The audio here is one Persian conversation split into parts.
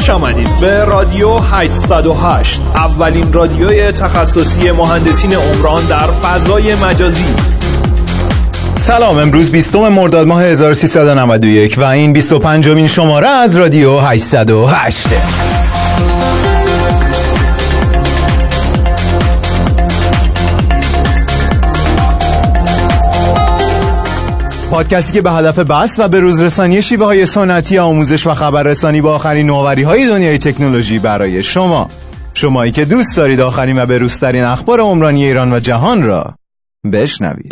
خوش آمدید به رادیو 808، اولین رادیوی تخصصی مهندسین عمران در فضای مجازی. سلام، امروز 20 مرداد ماه 1391 و این 25مین شماره از رادیو 808. پادکستی که به هدف بحث و به روزرسانی شیوه‌های سنتی آموزش و خبررسانی با آخرین نوآوری‌های دنیای تکنولوژی برای شمایی که دوست دارید آخرین و به‌روزترین اخبار عمرانی ایران و جهان را بشنوید.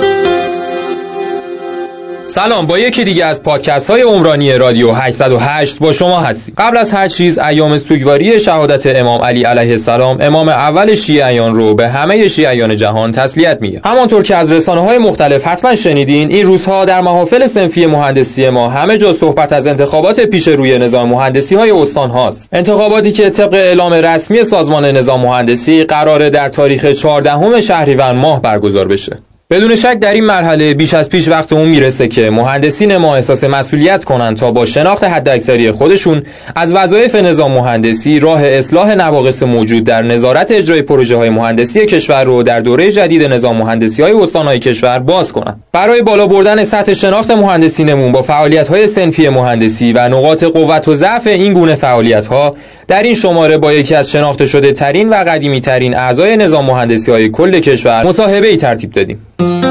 سلام، با یکی دیگه از پادکست های عمرانی رادیو 808 با شما هستیم. قبل از هر چیز ایام سوگواری شهادت امام علی علیه السلام، امام اول شیعیان رو به همه شیعیان جهان تسلیت میگم. همانطور که از رسانه‌های مختلف حتما شنیدین، این روزها در محافل صنفی مهندسی ما همه جا صحبت از انتخابات پیش روی نظام مهندسی های استان هاست. انتخاباتی که طبق اعلام رسمی سازمان نظام مهندسی قراره در تاریخ 14 شهریور ماه برگزار بشه. بدون شک در این مرحله بیش از پیش وقت اون میرسه که مهندسین ما احساس مسئولیت کنن تا با شناخت حداکثری خودشون از وظایف نظام مهندسی راه اصلاح نواقص موجود در نظارت اجرای پروژه‌های مهندسی کشور رو در دوره جدید نظام مهندسی‌های استان‌های کشور باز کنن. برای بالا بردن سطح شناخت مهندسینمون با فعالیت‌های صنفی مهندسی و نقاط قوت و ضعف این گونه فعالیت‌ها، در این شماره با یکی از شناخته شده ترین و قدیمی ترین اعضای نظام مهندسی‌های کل کشور مصاحبه‌ای ترتیب دادیم.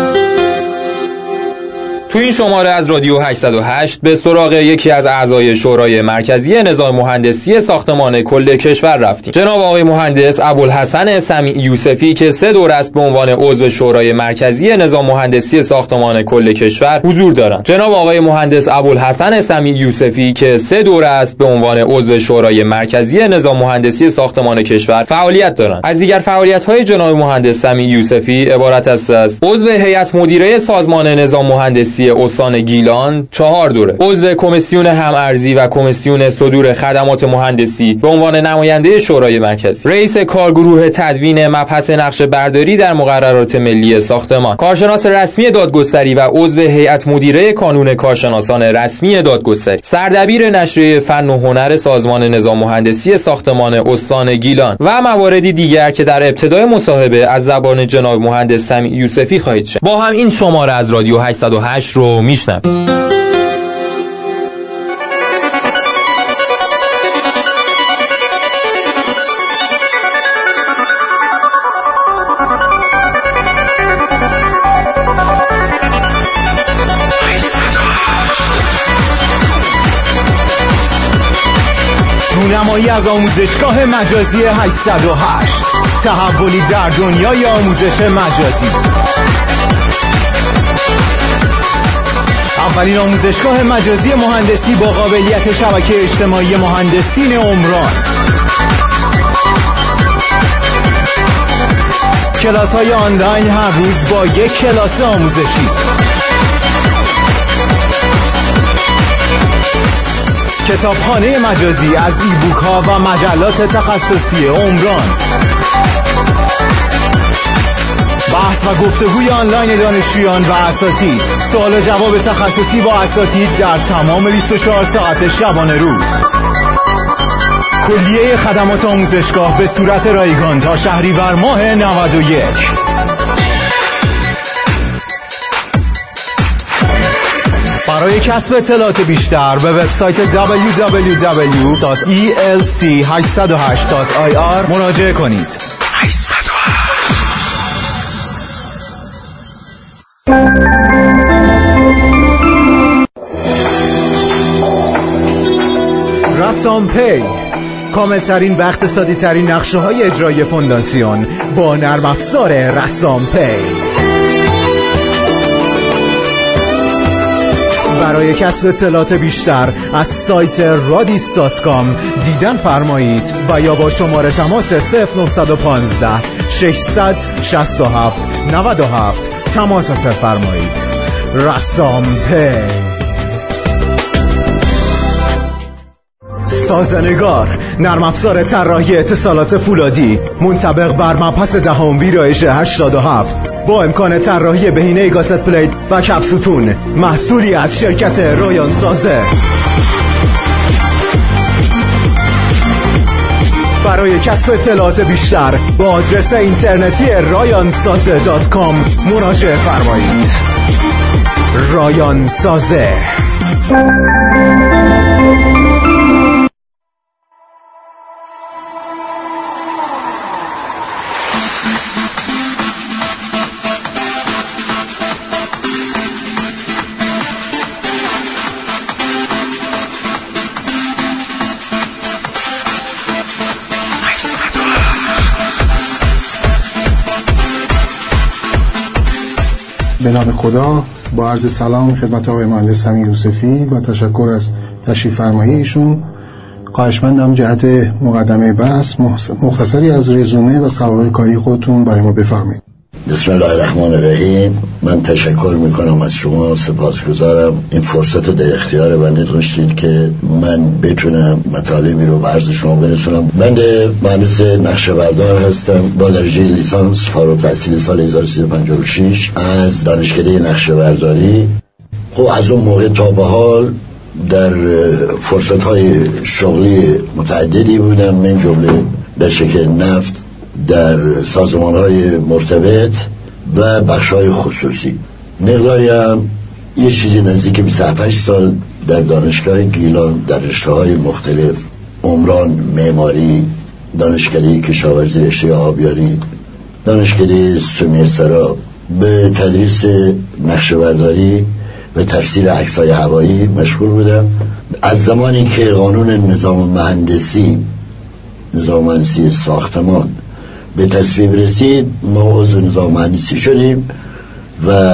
تو این شماره از رادیو 808 به سراغ یکی از اعضای شورای مرکزی نظام مهندسی ساختمان کل کشور رفتیم. جناب آقای مهندس ابوالحسن سمیع یوسفی که 3 دوره است به عنوان عضو شورای مرکزی نظام مهندسی ساختمان کل کشور حضور دارند. جناب آقای مهندس ابوالحسن سمیع یوسفی که 3 دوره است به عنوان عضو شورای مرکزی نظام مهندسی ساختمان کشور فعالیت دارند. از دیگر فعالیت‌های جناب مهندس سمیع یوسفی عبارت است از عضو هیئت مدیره سازمان نظام مهندسی استان گیلان 4 دوره، عضو کمیسیون هم‌ارزی و کمیسیون صدور خدمات مهندسی به عنوان نماینده شورای مرکزی، رئیس کارگروه تدوین مبحث نقشه برداری در مقررات ملی ساختمان، کارشناس رسمی دادگستری و عضو هیئت مدیره کانون کارشناسان رسمی دادگستری، سردبیر نشریه فن و هنر سازمان نظام مهندسی ساختمان استان گیلان و مواردی دیگر که در ابتدای مصاحبه از زبان جناب مهندس سمیع یوسفی خواهید شنید. با هم این شماره از رادیو 808 رو میشنوید. رونمایی از آموزشگاه مجازی 808، تحولی در دنیای آموزش مجازی. اولین آموزشگاه مجازی مهندسی با قابلیت شبکه اجتماعی مهندسین عمران. کلاس‌های آنلاین هر روز با یک کلاس آموزشی. کتابخانه مجازی از ایبوک‌ها و مجلات تخصصی عمران. بحث و گفتگوی آنلاین دانشجویان و اساتید، سوال و جواب تخصصی با اساتید در تمام 24 ساعت شبانه روز. کلیه خدمات آموزشگاه به صورت رایگان تا شهریور ماه 91. برای کسب اطلاعات بیشتر به وبسایت www.elc808.ir مراجعه کنید. رسام پی، کاملترین و اقتصادی ترین نقشه های اجرای فونداسیون با نرم افزار رسام پی. برای کسب اطلاعات بیشتر از سایت radis.com دیدن فرمایید و یا با شماره تماس 0915 667 97 تماس فرمایید. رسام پی. سازنگار، نرم افزار طراحی اتصالات فولادی منطبق بر مبحث دهم ویرایش 87 با امکان طراحی بهینه کاست پلیت و کف ستون، محصولی از شرکت رایان سازه. برای کسب اطلاعات بیشتر با آدرس اینترنتی rayansaze.com مراجعه فرمایید. رایان سازه. به نام خدا، با عرض سلام خدمت آقای مهندس سمیع یوسفی و تشکر از تشریف فرمایی ایشون. خواهشمندم جهت مقدمه بحث مختصری از رزومه و سوابق کاری خودتون برای ما بفرمایید. بسم الله الرحمن الرحیم. من تشکر میکنم از شما، سپاسگزارم این فرصت رو در اختیار بنده گذاشتید که من بتونم مطالبی رو به عرض شما برسونم. بنده مهندس نقشه‌بردار هستم با درجه لیسانس، فارغ التحصیل سال 1356 از دانشکده نقشه‌برداری. خب از اون موقع تا به حال در فرصت‌های شغلی متعددی بودم، من جمله در شرکت نفت، در سازمان‌های مرتبط و بخش‌های خصوصی. مقداری هم یه چیزی نزدیک 28 سال در دانشگاه گیلان در رشته‌های مختلف، عمران، معماری، دانشکده کشاورزی رشته آبیاری، دانشکده سمیسرا به تدریس نقشه‌برداری و تفسیر عکس‌های هوایی مشغول بودم. از زمانی که قانون نظام مهندسی ساختمان به تصویب رسید، ما عضو نظام مهندسی شدیم و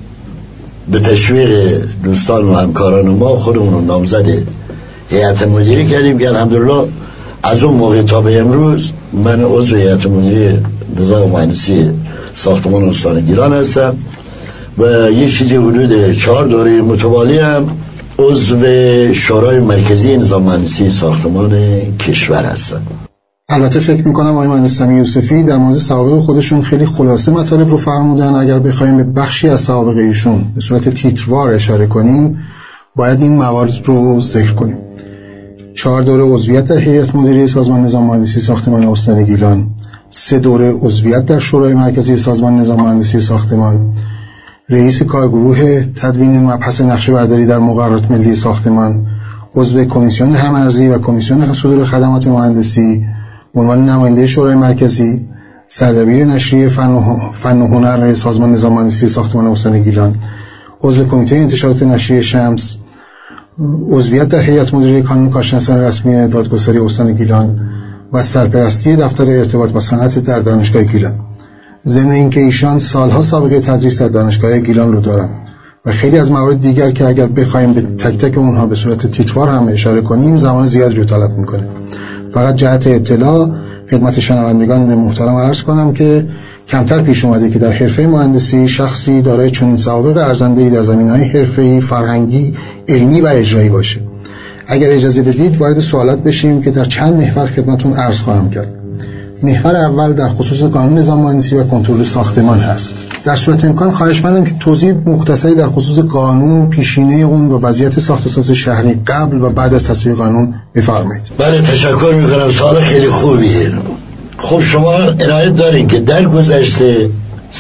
به تشویق دوستان و همکاران ما خودمون رو نامزد هیئت مدیره کردیم که الحمدلله از اون موقع تا به امروز من عضو هیئت مدیره نظام مهندسی ساختمان استان گیلان هستم و یه چیزی حدود 4 دوره متوالی هم عضو شورای مرکزی نظام مهندسی ساختمان کشور هستم. البته فکر میکنم آقای مهندس سمیع یوسفی در مورد سوابق خودشون خیلی خلاصه مطالب رو فرمودن. اگر بخوایم به بخشی از سوابق ایشون به صورت تیتروار اشاره کنیم، باید این موارد رو ذکر کنیم. 4 دوره عضویت در هیئت مدیره سازمان نظام مهندسی ساختمان استان گیلان، 3 دوره عضویت در شورای مرکزی سازمان نظام مهندسی ساختمان، رئیس کارگروه تدوین مبحث نقشه‌برداری در مقررات ملی ساختمان، عضو کمیسیون هم‌ارزی و کمیسیون صدور خدمات مهندسی، به عنوان نماینده شورای مرکزی، سردبیر نشریه فن و هنر سازمان نظام مهندسی ساختمان استان گیلان، عضو کمیته انتشارات نشریه شمس، عضویت در هیئت مدیره کانون کارشناسان رسمی دادگستری استان گیلان و سرپرستی دفتر ارتباط با صنعت در دانشگاه گیلان. ضمن اینکه ایشان سالها سابقه تدریس در دانشگاه گیلان رو دارن و خیلی از موارد دیگر که اگر بخوایم به تک تک اونها به صورت تیتروار هم اشاره کنیم زمان زیادی رو طلب میکنه. فقط جهت اطلاع خدمت شنوندگان محترم عرض کنم که کمتر پیش اومده که در حرفه مهندسی شخصی دارای چنین سوابق ارزنده‌ای در زمینه‌های حرفه‌ای، فرهنگی، علمی و اجرایی باشه. اگر اجازه بدید وارد سوالات بشیم که در چند محور خدمتتون عرض خواهم کرد. محور اول در خصوص قانون نظام مهندسی و کنترل ساختمان هست. در صورت امکان خواهشمندم که توضیح مختصری در خصوص قانون، پیشینه اون و وضعیت ساخت و ساز شهری قبل و بعد از تصویب قانون بفرمایید. بله، تشکر میکنم. سوال خیلی خوبیه. خب شما عنایت دارین که در گذشته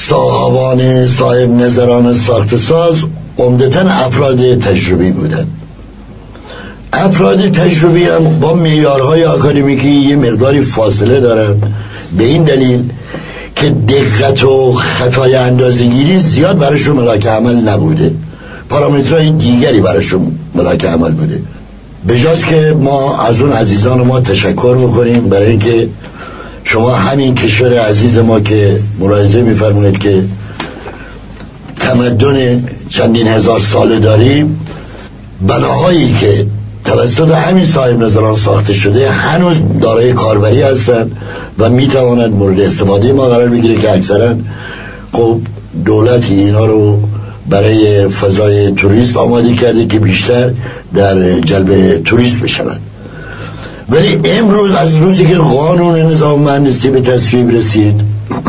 صاحب نظران ساخت ساز عمدتاً افراد تجربی بودن. افراد تجربی هم با معیارهای آکادمیکی یه مقداری فاصله دارن، به این دلیل که دقت و خطای اندازه‌گیری زیاد براشون ملاک عمل نبوده، پارامترهای دیگری براشون ملاک عمل بوده. به جاست که ما از اون عزیزان ما تشکر بکنیم برای اینکه شما همین کشور عزیز ما که ملاحظه می‌فرمایید که تمدن چندین هزار ساله داریم، بناهایی که توسط همین صاحب نظران ساخته شده هنوز دارای کاربری هستند و میتواند مورد استفاده ما قرار بگیره که اکثرا خب دولتی اینا رو برای فضای توریست آماده کرده که بیشتر در جلب توریست بشود. ولی امروز از روزی که قانون نظام مهندسی به تصویب رسید،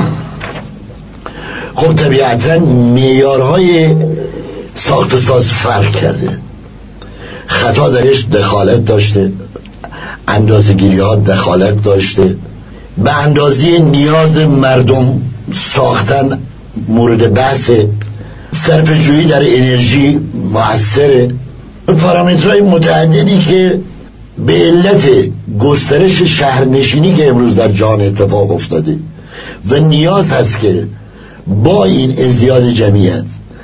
خب طبیعتا معیارهای ساخت و ساز فرق کرده، خطا درش دخالت داشته، اندازه‌گیری ها دخالت داشته، به اندازه نیاز مردم ساختن مورد بحث، صرفه‌جویی در انرژی مؤثره، پارامترهای متعددی که به علت گسترش شهرنشینی که امروز در جهان اتفاق افتاده و نیاز هست که با این ازدیاد جمعیت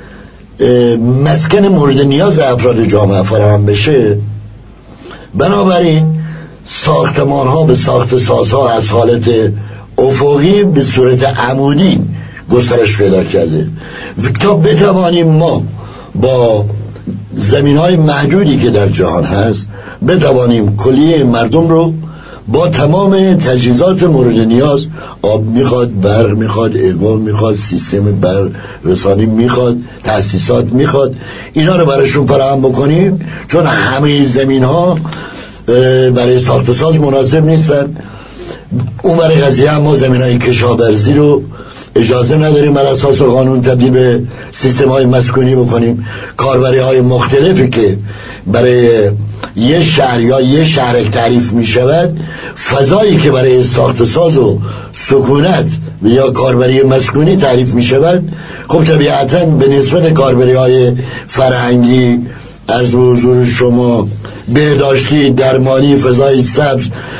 مسکن مورد نیاز افراد جامعه فراهم بشه، بنابراین ساختمان ها به ساخت سازها از حالت افقی به صورت عمودی گسترش پیدا کرده تا بتوانیم ما با زمین های محدودی که در جهان هست بتوانیم کلیه مردم رو با تمام تجهیزات مورد نیاز، آب میخواد، برق میخواد، اقوام میخواد، سیستم بررسانی میخواد، تأسیسات میخواد، اینا رو براشون فراهم بکنیم، چون همه زمین ها برای ساخت ساز مناسب نیستن. اون برای قضیه هم ما زمین های کشاورزی رو اجازه نداریم بر اساس قانون تبدیل به سیستم های مسکونی بکنیم. کاربری های مختلفی که برای یه شهر یا یه شهرک تعریف می شود، فضایی که برای ساخت ساز و سکونت یا کاربری مسکونی تعریف می شود، خب طبیعتا به نسبت کاربری های فرهنگی، عرض به حضور شما، بهداشتی، درمانی، فضای سبز،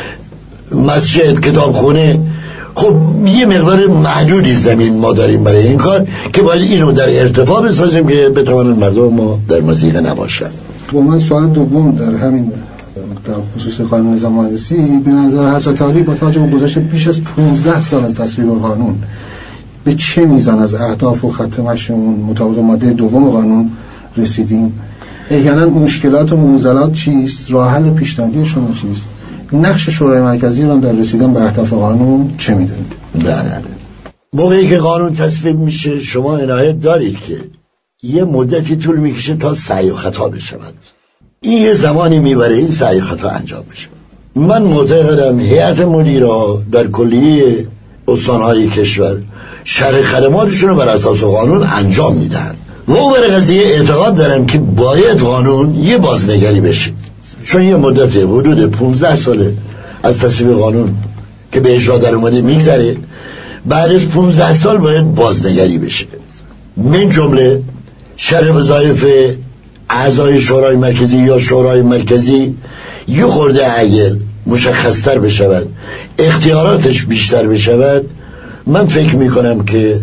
مسجد، کتابخونه، خب یه مقدار محدودی زمین ما داریم برای این کار که باید اینو در ارتفاع بسازیم که بتوانن مردم ما در مضیقه نباشن. با من سوال دوم در همین در خصوص قانون نظام مهندسی، به نظر حضرت عالی با توجه به گذشت بیش از 15 سال از تصویب قانون به چه میزان از اهداف و خط مشیمون مطابق ماده دوم قانون رسیدیم؟ احیانا مشکلات و معضلات چیست؟ راه حل پیشنهادی شما چیست؟ نقش شورای مرکزی رو در رسیدن به اهداف قانون چه می‌دونید؟ بله، موقعی که قانون تصویب میشه شما عنایت دارید که یه مدتی طول میکشه تا سعی و خطا بشود. این یه زمانی میبره این سعی و خطا انجام بشه. من معتقدم هیئت مدیرا در کلیه استانهای کشور شرح خدماتشون رو بر اساس قانون انجام میدن و او برای قضیه اعتقاد دارم که باید قانون یه بازنگری بشه، چون یه مدت حدود 15 ساله از تصویب قانون که به اجرا در اومده میگذره، بعد از 15 سال باید بازنگری بشه. من جمله شرح وظایف اعضای شورای مرکزی یا شورای مرکزی یه خورده اگر مشخصتر بشود، اختیاراتش بیشتر بشود، من فکر میکنم که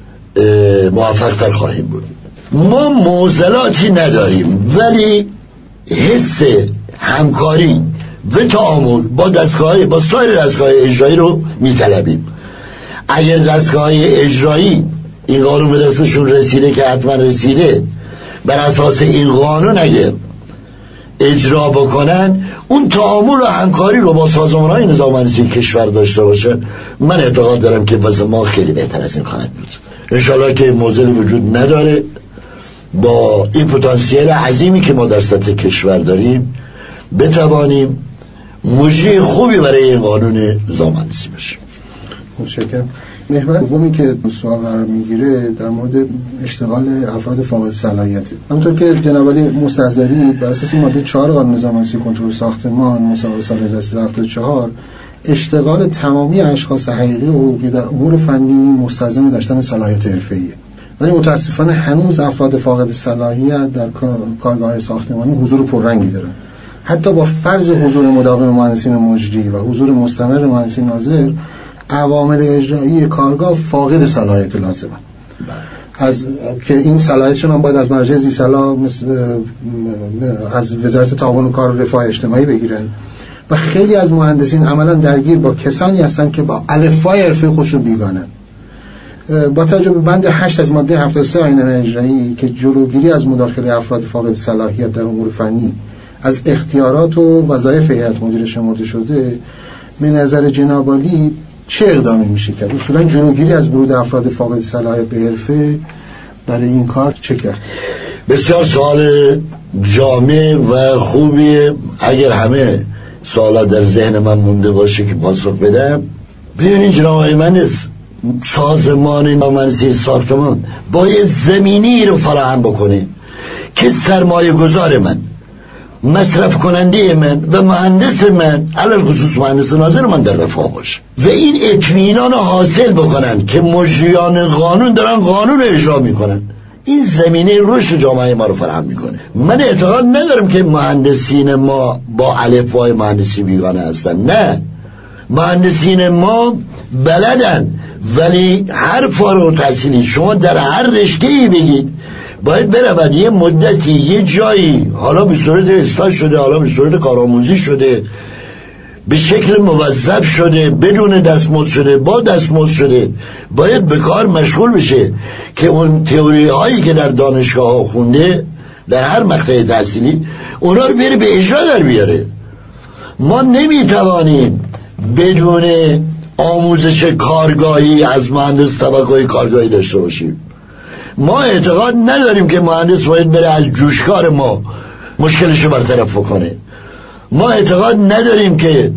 موفقتر خواهیم بود. ما معضلاتی نداریم، ولی حس همکاری و تعامل با دستگاه، با سایر دستگاه اجرایی رو میطلبیم. اگر دستگاه اجرایی این قانون به دستشون رسیده که حتما رسیده، بر اساس این قانون اگر اجرا بکنن، اون تعامل و همکاری رو با سازمان‌های نظام مهندسی کشور داشته باشن، من اعتقاد دارم که واسه ما خیلی بهتر از این خواهد بود. انشالله که معضلی وجود نداره، با این پتانسیل عظیمی که ما در سطح کشور داریم بتوانیم مجری خوبی برای این قانون نظام مهندسی بشیم. متشکرم. محور دومی که سوال قرار میگیره در مورد اشتغال افراد فاقد صلاحیته. همونطور که جناب عالی مستحضرید، بر اساس ماده 4 قانون نظام مهندسی کنترل ساختمان مسابقه سال 1374 اشتغال تمامی اشخاص حقیقی و حقوقی در امور فنی مستلزم داشتن صلاحیت حرفه‌ایه، ولی متاسفانه هنوز افراد فاقد صلاحیت در کارگاه ساختمانی حضور پررنگی دارن. حتی با فرض حضور مداوم مهندسین مجری و حضور مستمر مهندسین ناظر، عوامل اجرایی کارگاه فاقد صلاحیت لازمه، از که این صلاحیتشون هم باید از مرجع ذی‌صلاح از وزارت تعاون و کار و رفاه اجتماعی بگیرن و خیلی از مهندسین عملا درگیر با کسانی هستن که با الفبای حرفه خودشون بیگانن. با توجه به بند 8 از ماده 73 آیین اجرایی که جلوگیری از مداخله افراد فاقد صلاحیت در امور فنی از اختیارات و وظایف هیئت مدیره شمرده شده، به نظر جناب عالی چه اقدامی میشه کرد؟ اصولا جلوگیری از ورود افراد فاقد صلاحیت به حرفه برای این کار چه کرد؟ بسیار سوال جامع و خوبیه. اگر همه سوالات در ذهن من مونده باشه که پاسخ بدم، ببینید جناب آقای مهندس، سازمان مهندسی ساختمان باید زمینی رو فراهم بکنه که سرمایه گذار من مصرف کننده من و مهندس من، علاوه خصوص مهندس ناظر من در وفاق باشه و این اطمینان حاصل بکنن که مجریان قانون دارن قانون اجرا میکنن. این زمینه رشد جامعه ما رو فراهم میکنه. من اعتقاد ندارم که مهندسین ما با الفبای مهندسی بیگانه هستن، نه، مهندسین ما بلدن، ولی هر فارغ التحصیلی شما در هر رشته‌ای بگید باید برود یه مدتی یه جایی، حالا به صورت استاژ شده، حالا به صورت کارآموزی شده، به شکل موظف شده، بدون دستمزد شده، با دستمزد شده، باید به کار مشغول بشه که اون تئوری هایی که در دانشگاه ها خونده در هر مقطع تحصیلی اونا رو بره به اجرا در بیاره. ما نمیتوانیم بدون آموزش کارگاهی از مهندس طبقه کارگاهی داشته باشیم. ما اعتقاد نداریم که مهندس باید بره از جوشکار ما مشکلشو برطرف کنه. ما اعتقاد نداریم که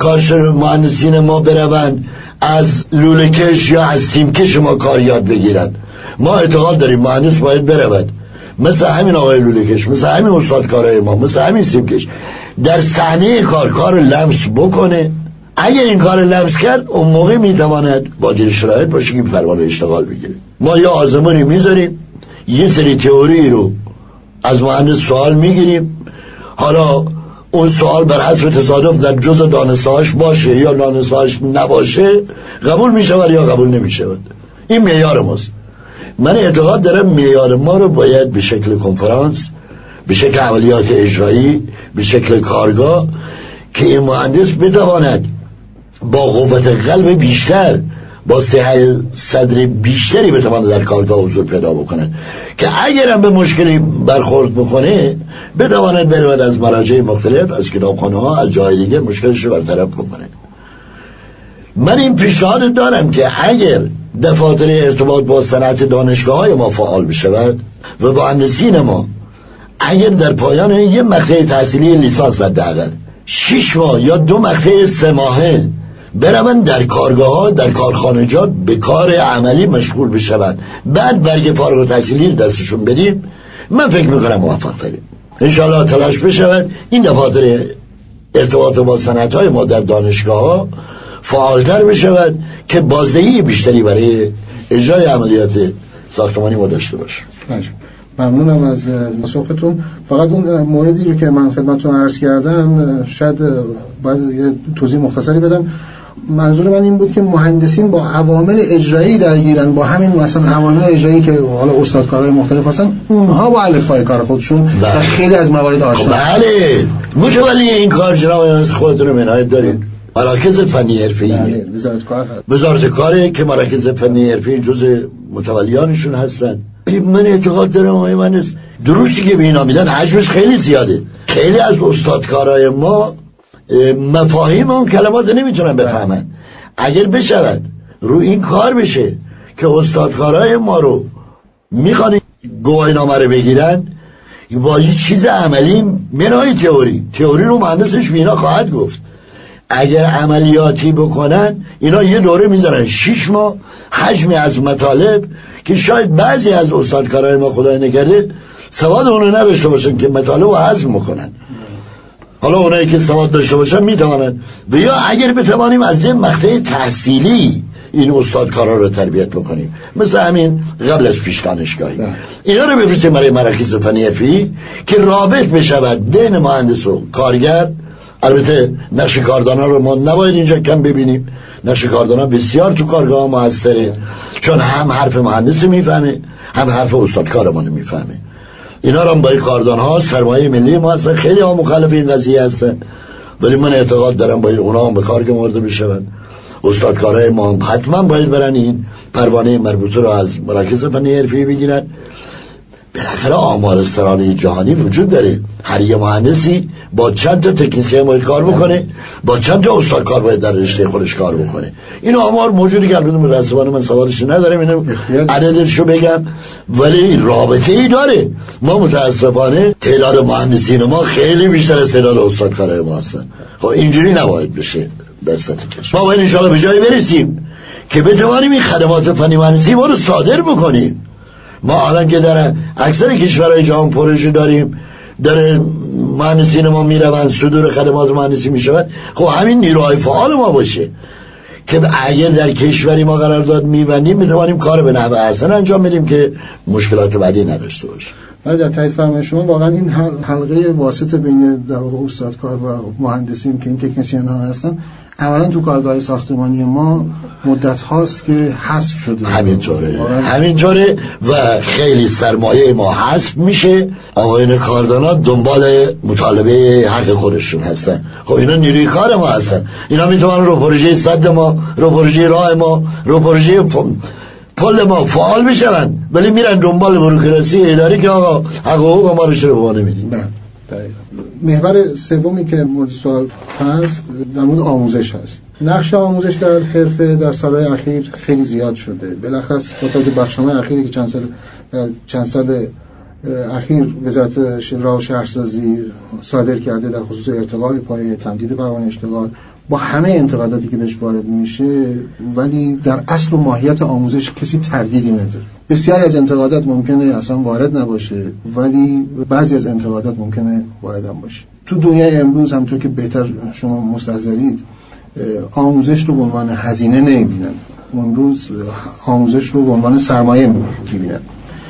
مهندسین ما بروند از لوله‌کش یا از سیمکش ما کار یاد بگیرن. ما اعتقاد داریم مهندس باید برود مثل همین آقای لوله‌کش، مثل همین استادکارای ما، مثل همین سیمکش در صحنه کار لمس بکنه. اگر این کار لمس کرد اون موقع میتواند با جور شرایط باشه که پروانه اشتغال بگیره. ما یا آزمونی میذاریم، یه سری تئوری رو از مهندس سوال میگیریم، حالا اون سوال بر حسب تصادف در جزء دانستهاش باشه یا دانستهاش نباشه قبول میشود یا قبول نمیشود. این معیار ماست. من اعتقاد دارم معیار ما رو باید به شکل کنفرانس، به شکل عملیات اجرایی، به شکل کارگاه که این مهندس بتواند با قوت قلب بیشتر، با صحت صدر بیشتری بتواند در کارگاه حضور پیدا بکنه که اگرم به مشکلی برخورد بکنه بتواند برود از مراجع مختلف، از کتابخانه ها، از جای دیگه مشکلش رو برطرف بکنه. من این پیشنهاد دارم که اگر دفاتر ارتباط با صنعت دانشگاه های ما فعال بشود و مهندسین ما اگر در پایان یه مقطع تحصیلی لیسانس حداقل 6 ماه یا 2 مقطع 3 ماهه برون در کارگاه ها، در کارخانجات به کار عملی مشغول بشوند، بعد برگ فارغ التحصیلی دستشون بدیم، من فکر میکنم موفق تریم. انشاءالله تلاش بشود این دفاتر ارتباط با صنعت های ما در دانشگاه ها فعالتر بشود که بازدهی بیشتری برای اجرای عملیات ساختمانی ما داشته باشه. ممنونم از مسابقتون. فقط اون موردی رو که من خدمتتون عرض کردم شاید باید یه توضیح مختصری بدم. منظور من این بود که مهندسین با عوامل اجرایی درگیرن، با همین مثلا عوامل اجرایی که حالا استادکارهای مختلف هستن، اونها با الفبای کار خودشون در خیلی از موارد آشنا. بله، متولی این کار جناب خودتون رو عنایت دارید. مراکز فنی حرفه‌ای وزارت کاره که مراکز فنی حرفه‌ای جزء متولیانشون هستن. من اعتقاد دارم آقای مهندس دروسی که به اینا میدن حجمش خیلی زیاده. خیلی از استادکارای ما مفاهیم اون کلمات نمیتونن بفهمن. اگر بشود رو این کار بشه که استادکارای ما رو میخوان گواهینامه رو بگیرن با یه چیز عملی منهای تئوری رو مهندسش اینا خواهد گفت. اگر عملیاتی بکنن اینا یه دوره میذارن 6 ماه حجمی از مطالب که شاید بعضی از استادکارای ما خدای نکرده سواد اونو نداشته باشن که مطالب رو هضم میکنن. حالا اونایی که سواد داشته باشن میتوانن و یا اگر بتوانیم از این مقطع تحصیلی این استادکارا رو تربیت بکنیم مثل همین قبل از پیش دانشگاهی اینا رو بفرستیم برای مراکز فنی حرفه‌ای که رابط بشود بین مهندس و کارگر. البته نقش کاردانا رو ما نباید اینجا کم ببینیم. نقش کاردانا بسیار تو کارگاه موثره، چون هم حرف مهندس میفهمه هم حرف استادکار ما میفهمه. اینا رو هم باید کاردان ها سرمایه ملی ما هستن، خیلی ها مخالف این قضیه هستن، ولی من اعتقاد دارم باید اونا هم به کار گمارده بشون. استادکارای ما هم حتما باید برن این پروانه مربوطه رو از مراکز فنی حرفه‌ای بگیرن. بالاخره آمار سرانه جهانی وجود داره، هر یه مهندسی با چند تا تکنسین باید کار بکنه، با چند تا استادکار باید در رشته خودش کار بکنه. این آمار موجوده که البته متأسفانه من سوالش ندارم اینو عددشو بگم، ولی رابطه ای داره. ما متأسفانه تعداد مهندسین ما خیلی بیشتر از تعداد استادکارای ما هستن. خب اینجوری نباید بشه در سطح کشور. ما باید ان شاءالله به جایی برسیم که بتوانیم این خدمات فنی مهندسی ما رو صادر بکنیم. ما الان که در اکثر کشورهای جهان پروژه داریم داره مهندسین ما میروند صدور خدمات مهندسی میشود، خب همین نیروهای فعال ما باشه که اگر در کشوری ما قرارداد میبندیم میتوانیم کار به نحو احسن انجام بدیم که مشکلات بعدی نداشته باشیم. ولی در تایید فرمای شما واقعا این حلقه واسطه بین در واقع استادکار و مهندسین که این تکنسین ها هستن اولا تو کارگاه ساختمانی ما مدت هاست که حذف شده. همینطوره و خیلی سرمایه ما حذف میشه. آقایون کاردانا دنبال مطالبه حق خودشون هستن. خب اینا نیروی کار ما هستن، اینا میتونن رو پروژه سد ما، رو پروژه راه ما، رو پروژه پل ما فعال میشن، ولی میرن دنبال بروکراسی اداری که آقا حق حقوق ما رو چرا به ما نمیدین. محور سومی که مورد سوال هست در مورد آموزش هست. نقش آموزش در حرفه در سالهای اخیر خیلی زیاد شده. بالاخص با توجه به بخشنامه اخیری که چند سال اخیر وزارت راه و شهرسازی صادر کرده در خصوص ارتقای پایه تمدید پروانه اشتغال، با همه انتقاداتی که بهش وارد میشه، ولی در اصل و ماهیت آموزش کسی تردیدی نداره. بسیاری از انتقادات ممکنه اصلا وارد نباشه، ولی بعضی از انتقادات ممکنه وارد هم باشه. تو دنیای امروز همونطور که بهتر شما مستحضرید، آموزش رو به عنوان هزینه نمیبینن، امروز آموزش رو به عنوان سرمایه میبینن.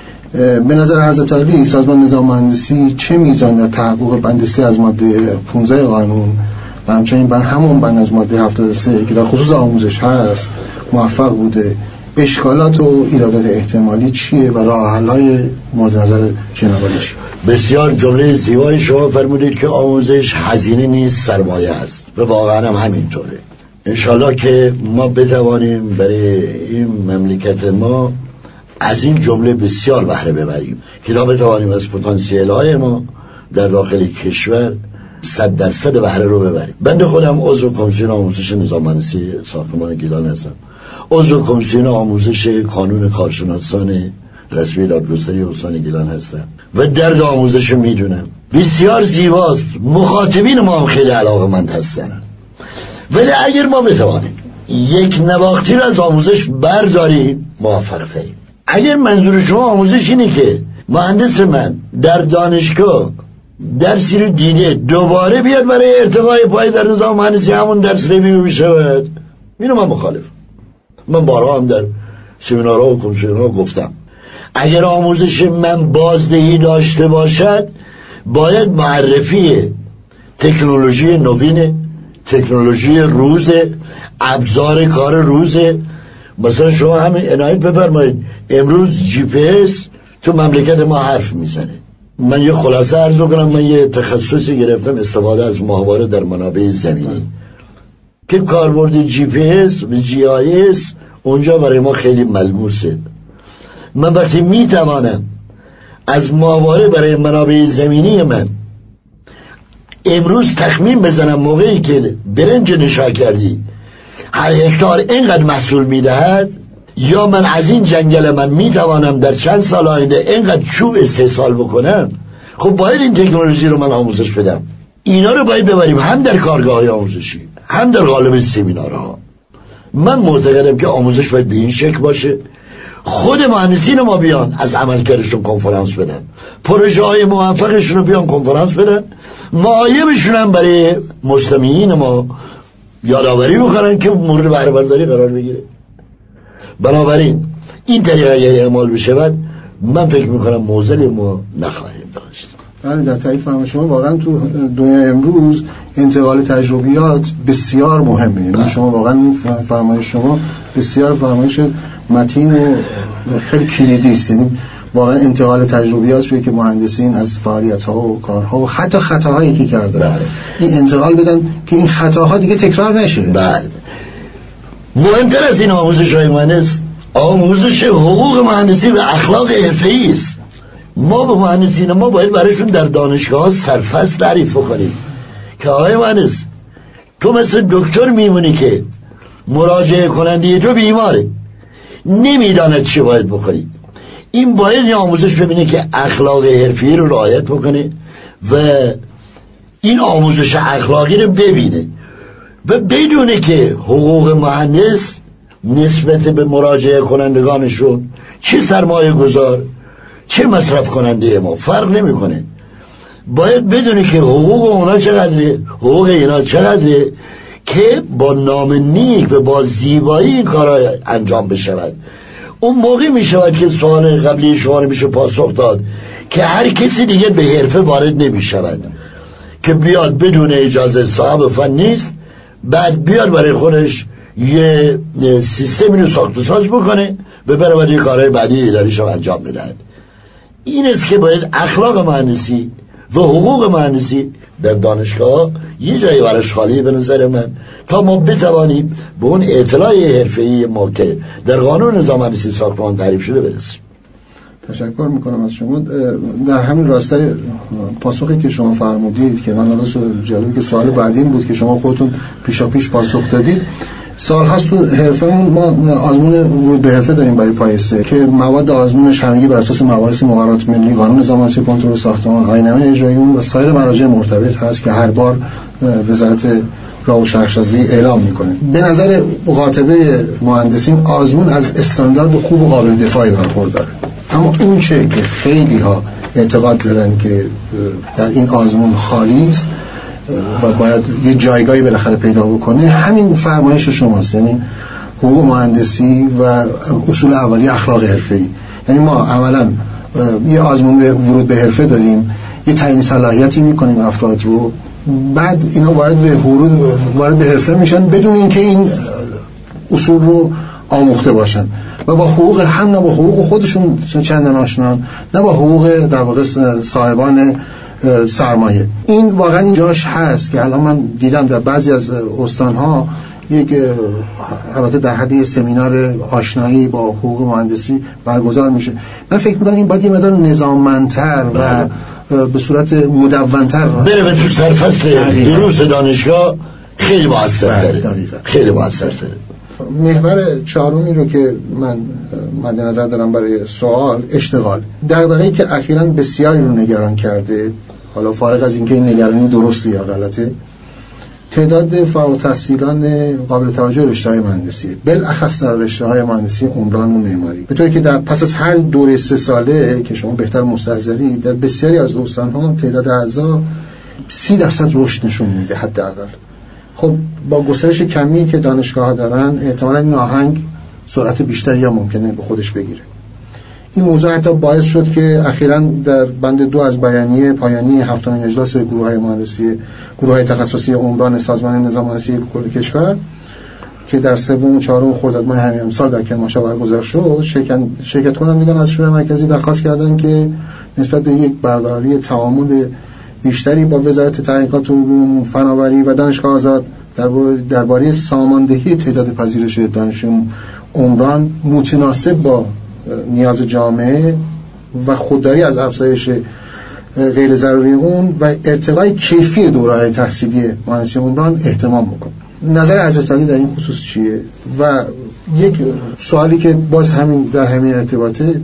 به نظر حضرت علی سازمان نظام مهندسی چه میزان در تحقق بند 3 از ماده 15 قانون و همچنین همون بند از ماده 73 که در خصوص آموزش هست موفق بوده؟ اشکالات و ایرادات احتمالی چیه و راه حل‌های مورد نظر جناب عالی چیه؟ بسیار جمله زیبایی شما فرمودید که آموزش هزینه نیست، سرمایه است و واقعا هم همینطوره. انشالله که ما بتوانیم برای این مملکت ما از این جمله بسیار بهره ببریم که تا بتوانیم از پتانسیل های ما در داخل کشور 100% بهره رو ببریم. بنده خودم عضو کمیسیون آموزش نظام مهندسی ساختمان گیلان هستم، عضو کمیسیون آموزش کانون کارشناسان رسمی دادگستری استان گیلان هستم و درد آموزش میدونم. بسیار زیباست، مخاطبین ما هم خیلی علاقه‌مند هستن، ولی اگر ما بتوانیم یک نواختی رو از آموزش برداریم موفق تریم. اگر منظور شما آموزش اینه که مهندس من در دانشگاه درسی رو دیده دوباره بیاد برای ارتقای پای در نظام مهندسی همون درس ریویو بشود، اینو من مخالف. من بارها هم در سمینارها و کمیسیون‌ها گفتم اگر آموزش من بازدهی داشته باشد باید معرفی تکنولوژی نوین، تکنولوژی روز، ابزار کار روز. مثلا شما همین عنایت بفرمایید امروز جی پی اس تو مملکت ما حرف میزنه. من یه خلاصه عرض کنم، من یه تخصصی گرفتم استفاده از ماهواره در منابع زمینی که کاربرد جی پی اس و جی آی اس اونجا برای ما خیلی ملموسه. من وقتی میتوانم از ماهواره برای منابع زمینی من امروز تخمین بزنم موقعی که برنج نشا کردی هر هکتار اینقدر محصول میدهد، یا من از این جنگل من میتوانم در چند سال آینده اینقدر چوب استحصال بکنم، خب باید این تکنولوژی رو من آموزش بدم. اینا رو باید ببریم هم در کارگاه‌های آموزشی هم در قالب سمینارها. من معتقدم که آموزش باید به این شکل باشه، خود مهندسین ما بیان از عملکردشون کنفرانس بدن، پروژه های موفقشون رو بیان کنفرانس بدن، معایبشون هم برای مستمعین ما یادآوری بکنن که مورد بهره برداری قرار بگیره. بنابراین این طریقه اگر اعمال بشه من فکر میکنم موزل ما نخواهیم داشت. بله، در تایید فرمای شما واقعا تو دنیای امروز انتقال تجربیات بسیار مهمه. یعنی شما واقعا فرمایش شما بسیار فرمایش متین و خیلی کلیدی است. یعنی واقعا انتقال تجربیات روی که مهندسین از فعالیت‌ها و کارها و حتی خطاهایی که کردن این انتقال بدن که این خطاها دیگه تکرار نشه. بله، مهمتر از این آموزش‌های مهندس آموزش حقوق مهندسی و اخلاق حرفه‌ای است. ما به مهندسین ما باید برایشون در دانشگاه سرفصل تعریف کنیم که آقای مهندس تو مثل دکتر میمونی که مراجعه کننده تو بیماره نمیداند چی باید بکنی. این باید این آموزش ببینه که اخلاق حرفه‌ای رو رعایت بکنه و این آموزش اخلاقی رو ببینه و بدونه که حقوق مهندس نسبت به مراجعه کنندگانشون چه سرمایه گذار چه مصرف کننده ما فرق نمیکنه باید بدونی که حقوق اونا چقدره، حقوق اینا چقدره، که با نام نیک و با زیبایی این کارا انجام بشود. اون موقع میشود که سوال قبلی شما رو میشه پاسخ داد که هر کسی دیگه به حرفه وارد نمیشود، که بیاد بدون اجازه صاحب فن نیست، بعد بیاد برای خودش یه سیستمی رو ساخت و ساز بکنه ببره برای کارهای بعدی اداریش رو انجام بدهد. این است که باید اخلاق مهندسی و حقوق مهندسی در دانشگاه یه جایی براش خالی به نظر من، تا ما بتوانیم به اون اطلاع حرفه‌ای ما که در قانون نظام مهندسی ساختمان تعریف شده برسیم. تشکر میکنم از شما. در همین راسته پاسخی که شما فرمودید که من جالبه که سوال بعدی این بود که شما خودتون پیشاپیش پاسخ دادید. سال هست تو حرفمون ما آزمون ورود به حرفه داریم برای پایسته که مواد آزمونش همگی بر اساس مباحث مقررات ملی، قانون نظام مهندسی کنترل ساختمان، آیین‌نامه اجرایی اون و سایر مراجع مرتبط هست که هر بار وزارت راه و شهرسازی اعلام میکنه. به نظر مقاطبه مهندسین آزمون از استاندارد خوب و قابل دفاعی برخورداره، اما اون چه که خیلی ها اعتقاد دارن که در این آزمون خالی است و باید یه جایگاهی بالاخره پیدا بکنه، همین فرمایش شماست، یعنی حقوق مهندسی و اصول اولیه اخلاق حرفه‌ای. یعنی ما اولا یه آزمون ورود به حرفه داریم، یه تعیین صلاحیتی میکنیم افراد رو، بعد اینا وارد به حرفه میشن بدون اینکه این اصول رو آموخته باشن و با حقوق هم نه با حقوق خودشون چندان آشنان، نه با حقوق در واقع صاحبان سرمایه. این واقعا این جاش هست که الان من دیدم در بعضی از استانها یک البته در حد سمینار آشنایی با حقوق مهندسی برگزار میشه. من فکر میکنم این باید یه مقدار نظاممندتر و به صورت مدونتر بره به تو سرفصل دروس دانشگاه، خیلی موثرتره، خیلی موثرتره. محور چهارمی رو که من مد نظر دارم برای سوال، اشتغال، دغدغه‌ای که اخیراً بسیاری رو نگران کرده، حالا فارغ از اینکه این نگرانی درسته یا غلطه، تعداد فارغ التحصیلان قابل توجه رشته‌های مهندسی، بالاخص در رشته‌های مهندسی عمران و معماری، به طوری که در پس از هر دوره 3 ساله که شما بهتر مستحضری، در بسیاری از استان‌ها تعداد اعضا 30% رشد نشون میده حداقل. خب با گسترش کمی که دانشگاه‌ها دارن احتمالاً این آهنگ سرعت بیشتری هم ممکنه به خودش بگیره. این موضوع حتی باعث شد که اخیراً در بند 2 از بیانیه پایانی 7مین اجلاس گروه‌های مهندسی، گروه‌های تخصصی عمران سازمان نظام مهندسی کل کشور که در 3 و 4 خرداد ماه همین امسال در کرمانشاه برگزار شد، شرکت کنندگان از شورای مرکزی درخواست کردند که نسبت به یک برقراری تعامل بیشتری با وزارت تحقیقات علوم، فناوری و دانشگاه آزاد درباره ساماندهی تعداد پذیرش دانشجویان عمران متناسب با نیاز جامعه و خودداری از افزایش غیر ضروری اون و ارتقای کیفی دوره‌های تحصیلی مهندسی عمران اهتمام بکن. نظر حضرت علی در این خصوص چیه؟ و یک سوالی که باز همین در همین ارتباطه،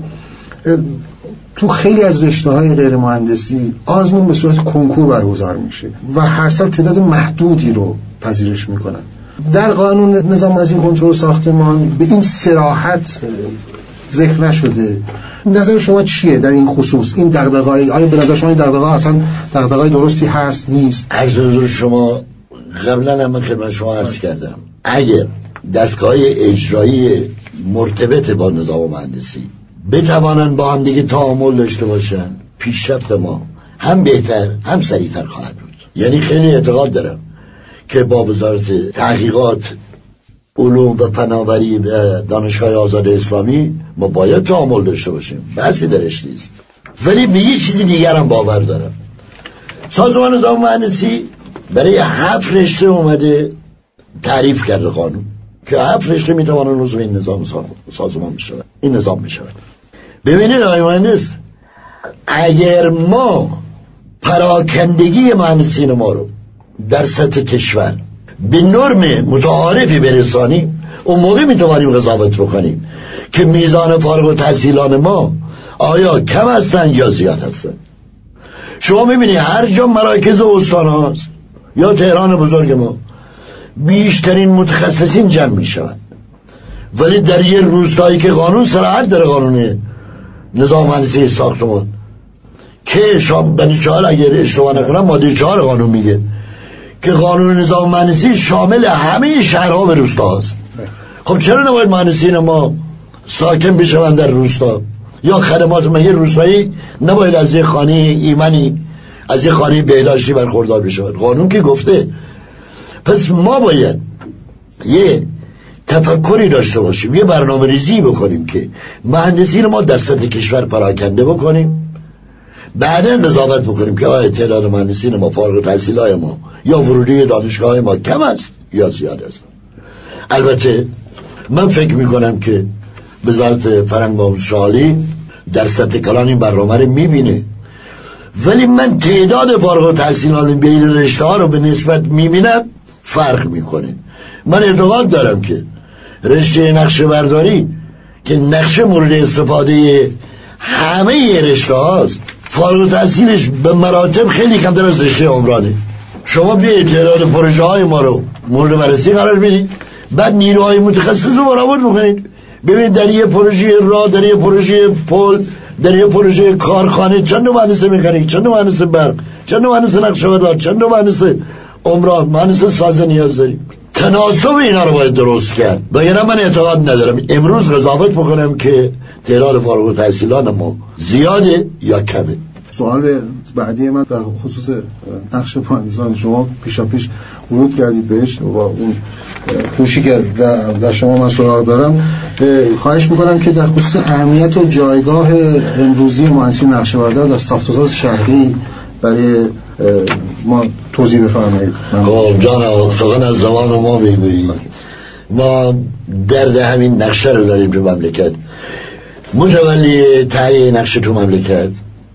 تو خیلی از رشته‌های غیر مهندسی آزمون به صورت کنکور برگزار میشه و هر سال تعداد محدودی رو پذیرش میکنن. در قانون نظام مهندسی کنترل ساختمان به این صراحت ذکر نشده. نظر شما چیه در این خصوص؟ این دغدغه‌ای آیا به نظر شما این دغدغه اصلا دغدغه درستی هست نیست؟ عرض حضور شما قبلا هم خدمت شما عرض کردم، اگر دستگاه اجرایی مرتبط با نظام مهندسی بتوانند با هم دیگه تعامل داشته باشن، پیشرفت ما هم بهتر هم سریعتر خواهد بود. یعنی خیلی اعتقاد دارم که با وزارت تحقیقات علوم و فناوری و دانشگاه آزاد اسلامی ما باید تعامل داشته باشیم، بحثی درش نیست. ولی به یه چیزی دیگر هم باور دارم. سازمان نظام مهندسی برای 7 رشته اومده تعریف کرده قانون که 7 رشته میتوانن عضو این نظام سازمان بشود، این نظام میشود. ببینید آقای مهندس، اگر ما پراکندگی مهندسین ما رو در سطح کشور به نرم متعارفی برسانیم، اون موقع میتوانیم قضاوت بکنیم که میزان فارغ التحصیلان ما آیا کم هستن یا زیاد هستن. شما میبینید هر جا مراکز استان هاست یا تهران بزرگ ما بیشترین متخصصین جمع میشوند، ولی در یه روستایی که قانون صراحت داره، قانون نظام مهندسی ساختمان، که بند 4 اگر اشتباه نکنم ماده 4 قانون میگه که قانون نظام مهندسی شامل همه شهرها و روستاست. خب چرا نباید مهندسین ما ساکن بشوند در روستا؟ یا خدمات مگه روستایی نباید از یه خانه ایمنی، از یه خانه بهداشتی برخوردار بشوند؟ قانون که گفته. پس ما باید یه تفکری داشته باشیم، یه برنامه ریزی بکنیم که مهندسین ما در سطح کشور پراکنده بکنیم، بعدا قضاوت بکنیم که آیا تعداد مهندسین ما فارغ التحصیلای ما یا ورودی دانشگاه ما کم است یا زیاد است. البته من فکر میکنم که وزارت فرهنگ و آموزش عالی در سطح کلان این برنامه رو میبینه، ولی من تعداد فارغ التحصیلان بین رشته ها رو به نسبت میبینم فرق میکنه. من اعتقاد دارم که رشته نقشه برداری که نقشه مورد استفاده همه رشته هاست، فارغ التحصیلش به مراتب خیلی کمتر از رشته عمرانه. شما بیایید تعداد پروژه های ما رو مورد بررسی قرار بدید، بعد نیروهای متخصص رو برآورد بکنید، ببینید در یه پروژه راه، در یه پروژه پل، در یه پروژه کارخانه چند مهندس مکانیک، چند مهندس برق، چند مهندس نقشه بردار، چند مهندس عمران، مهندس سازه نیاز داریم. تناسب اینا رو باید درست کرد. وگرنه من اعتقاد ندارم امروز قضاوت بکنم که تعداد فارغ التحصیلان ما زیاده یا کمه. سوال بعدی من در خصوص نقش مهندسان، شما پیشاپیش ورود کردید بهش و اون کوشی که در شما من سراغ دارم، خواهش میکنم که در خصوص اهمیت و جایگاه امروزی مهندسین نقشه بردار در ساخت‌وساز شهری برای ما توضیح بفرمایید. خب جان سخن از زبان ما بگویید. ما درد همین نقشه رو داریم تو مملکت. متولی تهیه نقشه تو مملکت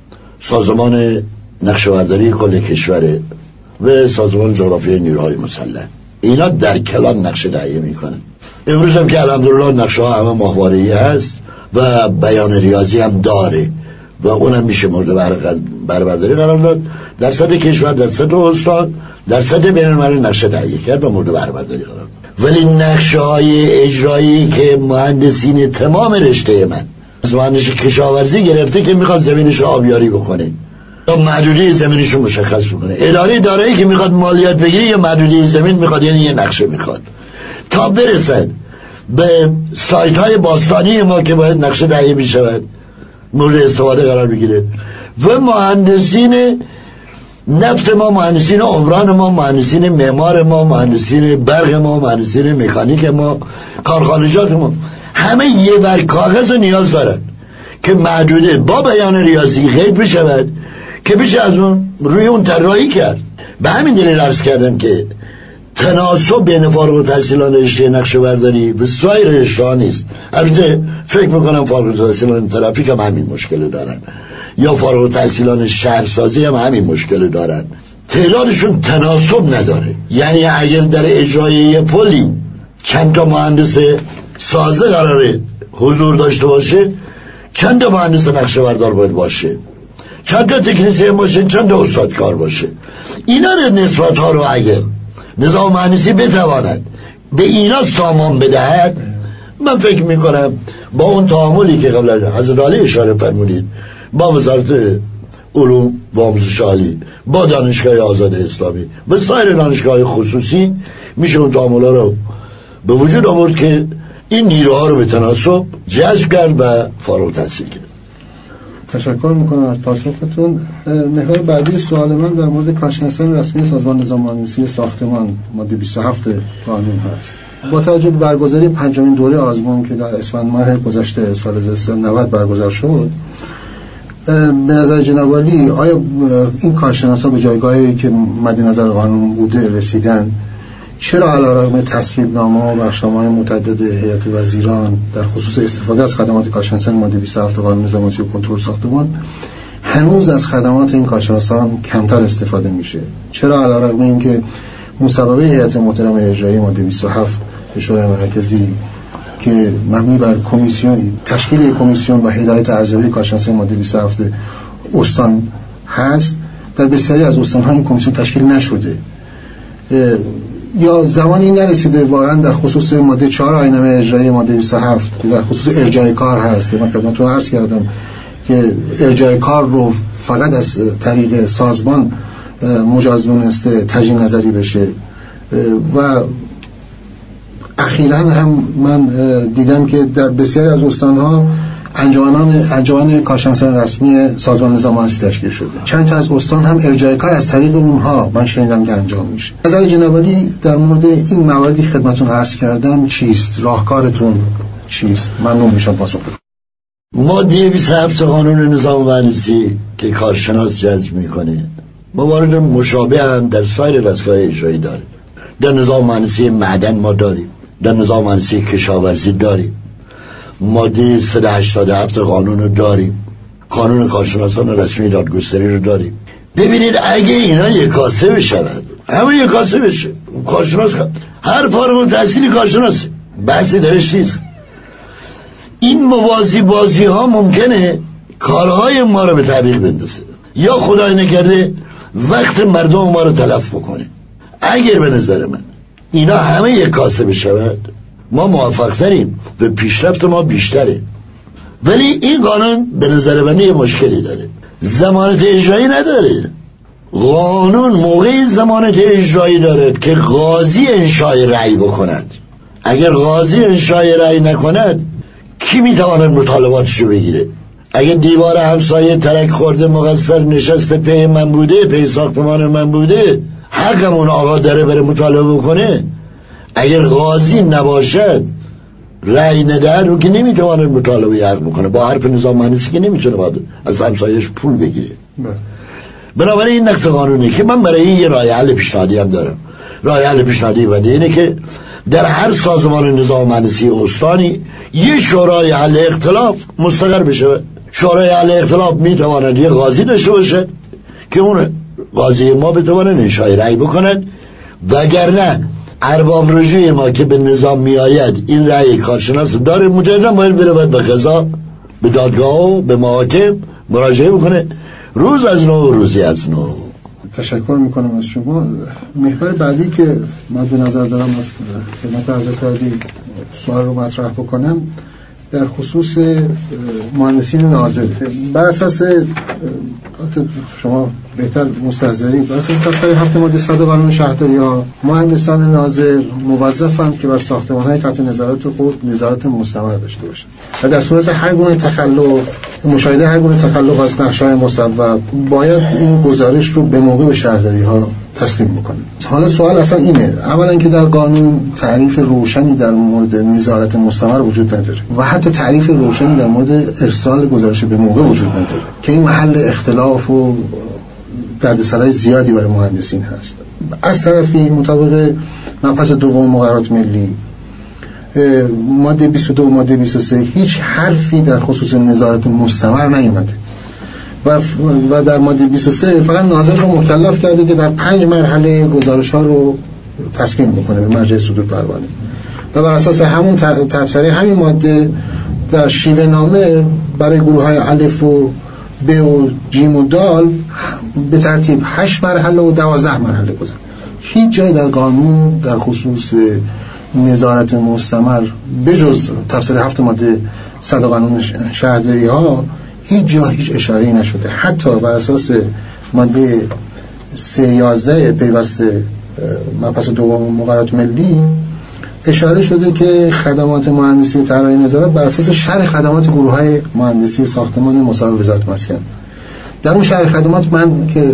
سازمان نقشه برداری کل کشوره و سازمان جغرافیای نیروهای مسلح. اینا در کلان نقشه تهیه میکنن. امروز هم که الحمدلله نقشه ها همه ماهواره‌ای هست و بیان ریاضی هم داره و اونم میشه مورد بربرداری قرار داد. در سطح کشور، در سطح استان، در سطح بین‌المللی نقشه تهیه کرد و مورد بربرداری قرار داد. ولی نقشه های اجرایی که مهندسین تمام رشته من از مهندس کشاورزی گرفته که میخواد زمینش آبیاری بکنه یا محدوده زمینش رو مشخص بکنه، اداره دارایی که میخواد مالیات بگیره یا محدوده زمین میخواد، یعنی یه نقشه میخواد، تا برسد به سایت های باستانی ما که باید نقشه تهیه میشود مورد استفاده قرار بگیره. و مهندسین نفت ما، مهندسین عمران ما، مهندسین معمار ما، مهندسین برق ما، مهندسین مکانیک ما، کارخانجات ما، همه یه ور کاغذ نیاز دارن که محدوده با بیان ریاضی قید بشود که بشه از اون روی اون طراحی کرد. به همین دلیل عرض کردم که تناسب بین فارغ التحصیلان رشته نقشه برداری و سایر رشته‌ها نیست. البته فکر میکنم فارغ التحصیلان ترافیک هم همین مشکل دارن یا فارغ التحصیلان شهرسازی هم همین مشکل دارن، تعدادشون تناسب نداره. یعنی اگر در اجرای یه پلی چند تا مهندس سازه قراره حضور داشته باشه، چند تا مهندس نقشه بردار باید باشه، چند تا تکنیسین باشه، چند تا استادکار باشه. اینا رو نسبت ها رو اگر نظام مهندسی بتواند به اینا سامان بدهد، من فکر میکنم با اون تعاملی که قبل حضرت علی اشاره فرمودید با وزارت علوم و آموزش عالی، با دانشگاه آزاد اسلامی و سایر دانشگاه خصوصی، میشه اون تعاملا رو به وجود آورد که این نیروها رو به تناسب جذب کرد و فارغ التحصیل کرد. تشکر میکنم از پاسختون. محور بعدی سوال من در مورد کارشناسان رسمی سازمان نظام مهندسی ساختمان ماده 27 قانون هست. با توجه به برگزاری 5مین دوره آزمون که در اسفند ماه گذشته سال 90 برگزار شد، به نظر جناب عالی آیا این کارشناسان به جایگاهی که مد نظر قانون بوده رسیدن؟ چرا علیرغم تصویب‌نامه و بخشنامه‌های متعدد هیئت وزیران در خصوص استفاده از خدمات کارشناسان ماده 27 قانون نظام مهندسی و کنترل ساختمان هنوز از خدمات این کارشناسان کمتر استفاده میشه؟ چرا علیرغم اینکه مصوبه هیئت محترمه اجرایی ماده 27 شورای مرکزی که مبنی بر تشکیل کمیسیون و هدایت ارزیابی کارشناسان ماده 27 استان هست، در بسیاری از استان‌ها این کمیسیون تشکیل نشده یا زمانی نرسیده واقعا در خصوص ماده 4 آیین‌نامه اجرایی ماده 27 که در خصوص ارجاع کار هست که من خدمتتون عرض کردم که ارجاع کار رو فقط از طریق سازمان مجاز دونسته تجدید نظری بشه. و اخیراً هم من دیدم که در بسیاری از استان‌ها انجمن کارشناسان رسمی سازمان نظام مهندسی تشکیل شده. چند تا از استان هم ارجاع کار از طریق اونها من شنیدم که انجام میشه. نظر جناب عالی در مورد این مواردی خدمتتون عرض کردم چیست؟ راهکارتون چیست؟ ممنون میشم پاسخ بدید. ماده 27 قانون نظام مهندسی که کارشناس جذب میکنه موارد مشابه هم در سایر دستگاه اجرایی داره. در نظام مهندسی معدن ما داریم، در نظام مهندسی کشاورزی داریم، ماده 387 قانون رو داریم، قانون کارشناسان رسمی دادگستری رو داریم. ببینید اگه اینا یکاسه بشود، همه یکاسه بشه، کارشناس هر فارغ التحصیلی کارشناسه، بحثی درش نیست. این موازی بازی ها ممکنه کارهای ما رو به تعویق بندازه یا خدای نکرده وقت مردم ما رو تلف بکنه. اگر به نظر من اینا همه یک کاسه بشود ما موفق تریم و پیشرفت ما بیشتره. ولی این قانون به نظر من یه مشکلی داره، ضمانت اجرایی نداره. قانون موقعی ضمانت اجرایی داره که قاضی انشای رأی بکند. اگر قاضی انشای رأی نکند کی میتواند مطالباتشو بگیره؟ اگه دیوار همسایه ترک خورده مقصر نشست به پی من بوده، پی ساختمان من بوده، حقمون آقا داره بره مطالبه بکنه. اگر قاضی نباشد رأی نده رو که نمیتواند مطالبه حق بکنه. با حرف نظام مهندسی که نمیتونه از همسایهش پول بگیره. بنابراین این نقص قانونی که من برای این یه راه حل پیشنهادی هم دارم. راه حل پیشنهادی بعدی اینه که در هر سازمان نظام مهندسی استانی یه شورای حل اختلاف مستقر بشه. شورای حل اختلاف میتواند یه قاضی داشته باشه که اون قاضی ما بتواند انشای رأی بکند، وگرنه ارباب رجوع ما که به نظام میآید این رأی کارشناس داره، مجددا باید بره به قضا، به دادگاه و به محاکم مراجعه بکنه، روز از نو روزی از نو. تشکر میکنم از شما. محور بعدی که مد نظر دارم از خدمت حضرت عالی سوال رو مطرح بکنم در خصوص مهندسین ناظر. بر اساس شما بهتر مستحضرید، بر اساس تفسیر 7 ماده 100 قانون شهرداری‌ها مهندسان ناظر موظفند که بر ساختمان‌های تحت نظارت خود نظارت مستمر داشته باشند و در صورت هر گونه تخلف مشاهده هر گونه تخلف از نقشه‌های مصوب باید این گزارش رو به موقع به شهرداری‌ها تسلیم بکنه. حالا سوال اصلا اینه، اولا که در قانون تعریف روشنی در مورد نظارت مستمر وجود نداره و حتی تعریف روشنی در مورد ارسال گزارش به موقع وجود نداره که این محل اختلاف و دردسرای زیادی برای مهندسین هست. از طرفی مطابق مبحث دوم مقررات ملی ماده 22 و ماده 23 هیچ حرفی در خصوص نظارت مستمر نیامده و در ماده 23 فقط ناظر رو مکلف کرده که در 5 مرحله گزارش ها رو تسلیم بکنه به مرجع صدور پروانه و بر اساس همون تبصره همین ماده در شیوه نامه برای گروه های الف و ب و جیم و دال به ترتیب 8 مرحله و 12 مرحله گذاشت. هیچ جای در قانون در خصوص نظارت مستمر بجز تفسیر 7 ماده 100 قانون شهرداری ها هیچ اشاره‌ای نشده. حتی بر اساس ماده 311 پیوسته مبحث دوم مقررات ملی اشاره شده که خدمات مهندسی و طراحی نظارت بر اساس شرح خدمات گروه‌های مهندسی ساختمان مساوی وزارت مسکن. در اون شرح خدمات من که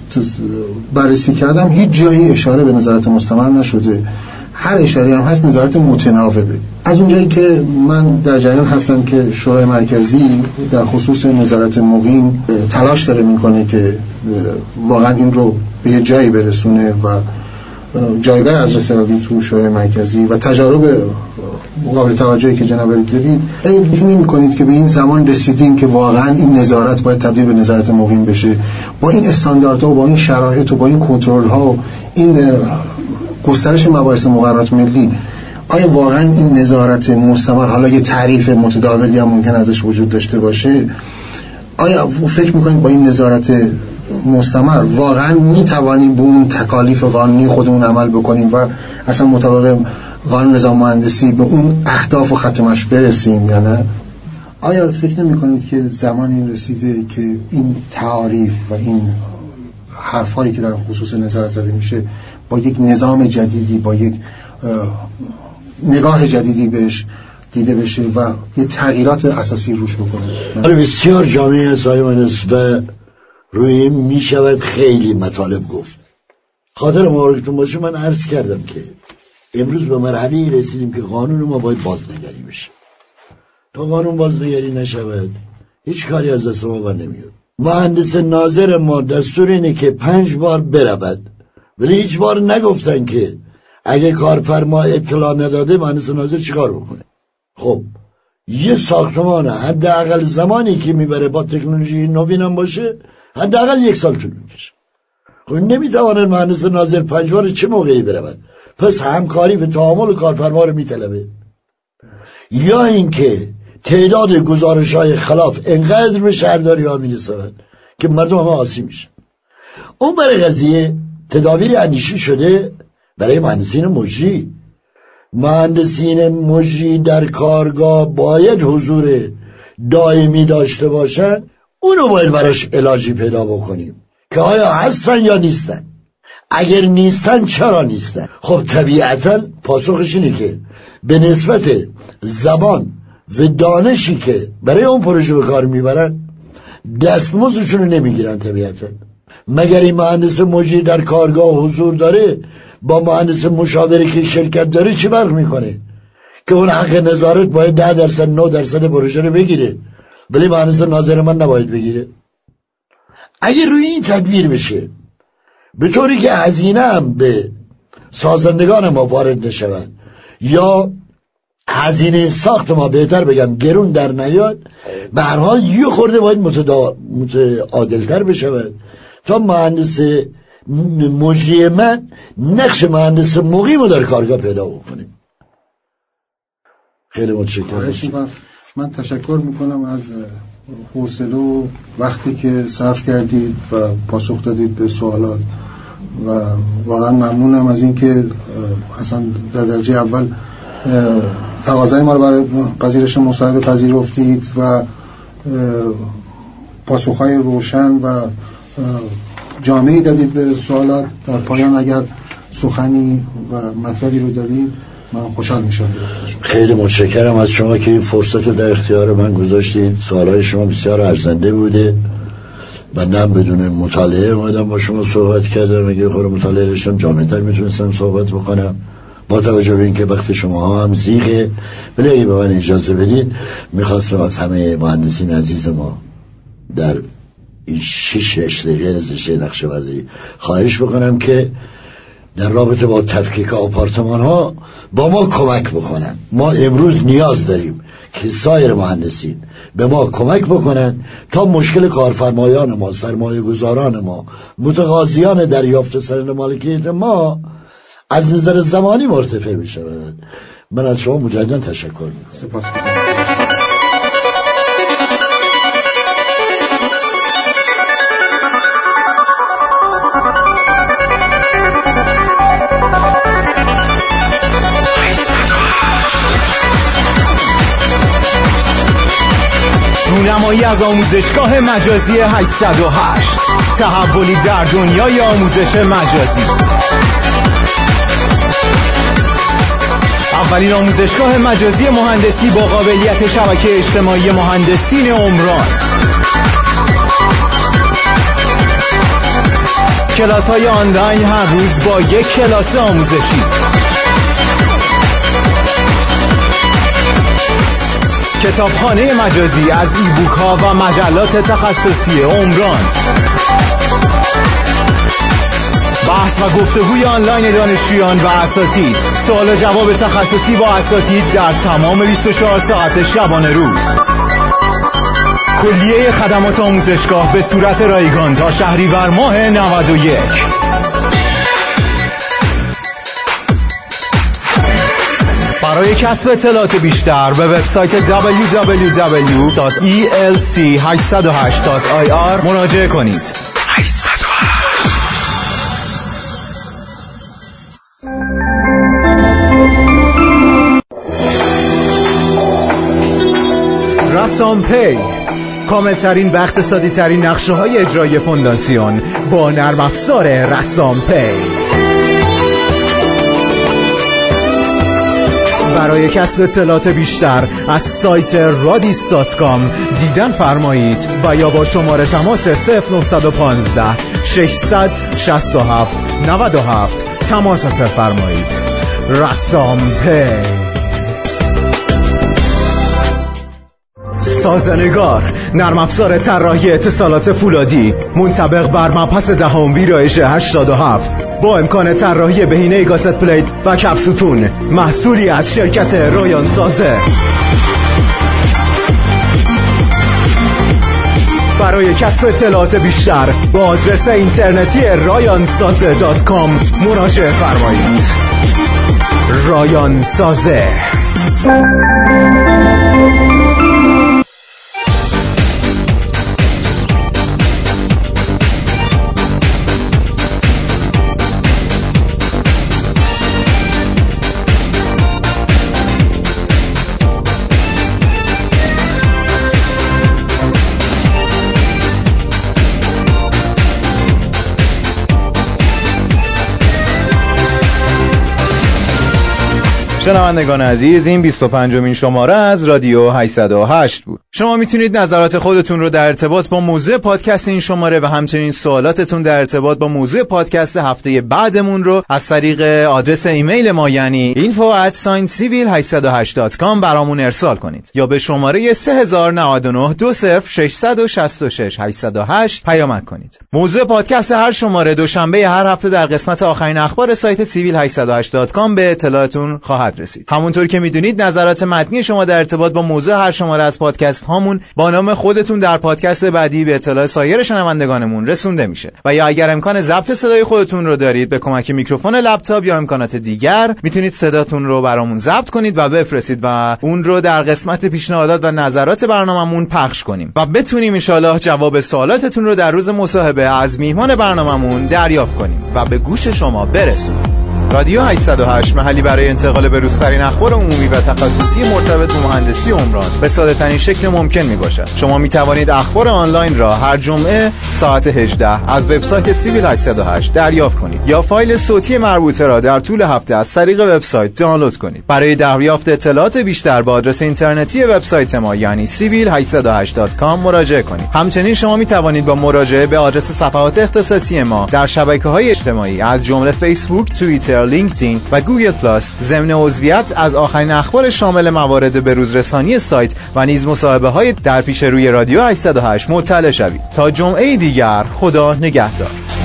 بررسی کردم هیچ جایی اشاره به نظارت مستمر نشده. هر اشاره هم هست نظارت متناوبه. از اونجایی که من در جریان هستم که شورای مرکزی در خصوص نظارت مقیم تلاش داره میکنه که واقعا این رو به یه جایی برسونه و جایگاه از رسالی تو شورای مرکزی و تجارب قابل توجهی که جناب دارید فکر می‌کنید که به این زمان رسیدیم که واقعا این نظارت باید تبدیل به نظارت مقیم بشه با این استانداردها و با این شرایط و با این کنترل‌ها این گسترش مباحث مقررات ملی؟ آیا واقعا این نظارت مستمر حالا یه تعریف متداولی هم ممکن ازش وجود داشته باشه؟ آیا فکر می‌کنید با این نظارت مستمر واقعا میتوانیم به اون تکالیف قانونی خودمون عمل بکنیم و اصلا مطابق قانون نظام مهندسی به اون اهداف و ختمش برسیم یا نه؟ آیا فکر نمی‌کنید که زمانی رسیده که این تعاریف و این حرفایی که در خصوص نظارت زده میشه با یک نظام جدیدی، با یک نگاه جدیدی بهش دیده بشه و یه تغییرات اساسی روش بکنه؟ بسیار جامعه است آقای مهندس و روی این میشود خیلی مطالب گفت. خاطر مبارکتون باشه من عرض کردم که امروز به مرحله‌ای رسیدیم که قانون ما باید بازنگری بشه. تا قانون بازنگری نشود هیچ کاری از دست ما بر نمیاد. مهندس ناظر ما دستور اینه که 5 بار برود، ولی هیچ بار نگفتن که اگه کارفرما اطلاع نداده مهندس ناظر چیکار بکنه. خب یه ساختمان حداقل زمانی که میبره با تکنولوژی نوین هم باشه حداقل 1 سال طول میکشه. خب نمیتواند مهندس ناظر 5 بار چه موقعی برود؟ پس همکاری و تعامل کارفرما رو میطلبه. یا اینکه تعداد گزارش‌های خلاف انقدر به شهرداری ها میرسد که مردم هم آسیب میشن. اون برای قضیه تدابیر اندیشی شده برای مهندسین مجری. مهندسین مجری در کارگاه باید حضور دائمی داشته باشن. اونو باید براش علاجی پیدا بکنیم که آیا هستن یا نیستن. اگر نیستن چرا نیستن؟ خب طبیعتا پاسخش اینه که به نسبت زبان و دانشی که برای اون پروژه به کار میبرن دستمزدشون رو نمیگیرن. طبیعتا مگر این مهندس مجری در کارگاه حضور داره با مهندس مشاوری که شرکت داره چی فرق میکنه؟ که اون حق نظارت باید 10% 9% پروژه رو بگیره ولی مهندس ناظر من نباید بگیره. اگه روی این تدبیر بشه به طوری که هزینه هم به سازندگان ما وارد نشود یا هزینه ساخت ما بهتر بگم گرون در نیاد، به هر حال یه خورده باید متعادلتر بشود تا مهندس مجری من نقش مهندس مقیم در کارگاه پیدا بکنه. خیلی متشکرم. من تشکر میکنم از حوصله و وقتی که صرف کردید و پاسخ دادید به سوالات و واقعا ممنونم از اینکه اصلا در درجه اول تقاضای ما رو برای پذیرش مصاحبه پذیرفتید و پاسخهای روشن و جامعی دادید به سوالات. در پایان اگر سخنی و مطلبی رو دارید من خوشحال میشم. خیلی متشکرم از شما که این فرصت رو در اختیار من گذاشتید. سوالای شما بسیار ارزنده بوده. من بدون مطالعه اومدم با شما صحبت کردم. اگه خود مطالعه داشتم جامع‌تر میتونستم صحبت بکنم. با توجه به اینکه وقت شما هم زیغه، ولی اگه به من اجازه بدید میخواستم از همه مهندسین عزیز ما در این 6 دقیقه رشته نقشه وزیری خواهش بکنم که در رابطه با تفکیک آپارتمان ها با ما کمک بکنن. ما امروز نیاز داریم که سایر مهندسین به ما کمک بکنن تا مشکل کارفرمایان ما، سرمایه گذاران ما، متقاضیان دریافت سند مالکیت ما از نظر زمانی مرتفع بشه. من از شما مجددا تشکر میکنم. سپاسگزارم. رونمایی از آموزشگاه مجازی 808، تحولی در دنیای آموزش مجازی. اولین آموزشگاه مجازی مهندسی با قابلیت شبکه اجتماعی مهندسین عمران. کلاس‌های آنلاین هر روز با یک کلاس آموزشی. کتابخانه مجازی از ایبوک ها و مجلات تخصصی عمران. بحث و گفتگوی آنلاین دانشجویان و اساتید. سوال و جواب تخصصی با اساتید در تمام 24 ساعت شبانه روز. کلیه خدمات آموزشگاه به صورت رایگان تا شهریور ماه 91. برای کسب اطلاعات بیشتر به وبسایت www.elc808.ir مراجعه کنید. رسام پی، کاملترین و اقتصادی ترین نقشه های اجرای فونداسیون با نرم افزار رسام پی. برای کسب اطلاعات بیشتر از سایت radis.com دیدن فرمایید و یا با شماره تماس 0915 667 97 تماس فرمایید. رسام پی. سازنگار، نرم افزار طراحی اتصالات فولادی منطبق بر مبحث دهم ویرایش 87 با امکان طراحی بهینه کاست پلیت و کپسوتون، محصولی از شرکت رایان سازه. برای کسب اطلاعات بیشتر با آدرس اینترنتی rayansaze.com مراجعه فرمایید. رایان سازه. شنوندگان عزیز، این 25مین شماره از رادیو 808 بود. شما میتونید نظرات خودتون رو در ارتباط با موضوع پادکست این شماره و همچنین سوالاتتون در ارتباط با موضوع پادکست هفته بعدمون رو از طریق آدرس ایمیل ما یعنی info@civil808.com برامون ارسال کنید یا به شماره 3099 20666 808 پیامک کنید. موضوع پادکست هر شماره دوشنبه هر هفته در قسمت آخرین اخبار سایت civil808.com به اطلاعتون خواهد رسید. همونطور که میدونید نظرات متنی شما در ارتباط با موضوع هر شماره از پادکست هامون با نام خودتون در پادکست بعدی به اطلاع سایر شنوندگانمون رسونده میشه. و یا اگر امکان ضبط صدای خودتون رو دارید به کمک میکروفون لپتاپ یا امکانات دیگر میتونید صداتون رو برامون ضبط کنید و بفرستید و اون رو در قسمت پیشنهادات و نظرات برنامه‌مون پخش کنیم و بتونیم ان شاءالله جواب سوالاتتون رو در روز مصاحبه از میهمان برنامه‌مون دریافت کنیم و به گوش شما برسونیم. رادیو 808 محلی برای انتقال به روزترین اخبار عمومی و تخصصی مرتبط با مهندسی عمران به ساده‌ترین شکل ممکن میباشد. شما میتوانید اخبار آنلاین را هر جمعه ساعت 18 از وبسایت سیویل 808 دریافت کنید یا فایل صوتی مربوطه را در طول هفته از طریق وبسایت دانلود کنید. برای دریافت اطلاعات بیشتر با آدرس اینترنتی وبسایت ما یعنی civil808.com مراجعه کنید. همچنین شما میتوانید با مراجعه به آدرس صفحات اختصاصی ما در شبکه‌های اجتماعی از جمله فیسبوک، توییتر، لینکدین و گوگل پلاس ضمن عضویت از آخرین اخبار شامل موارد بروزرسانی سایت و نیز مصاحبه‌های در پیش روی رادیو 808 مطلع شوید. تا جمعه دیگر، خدا نگهدار.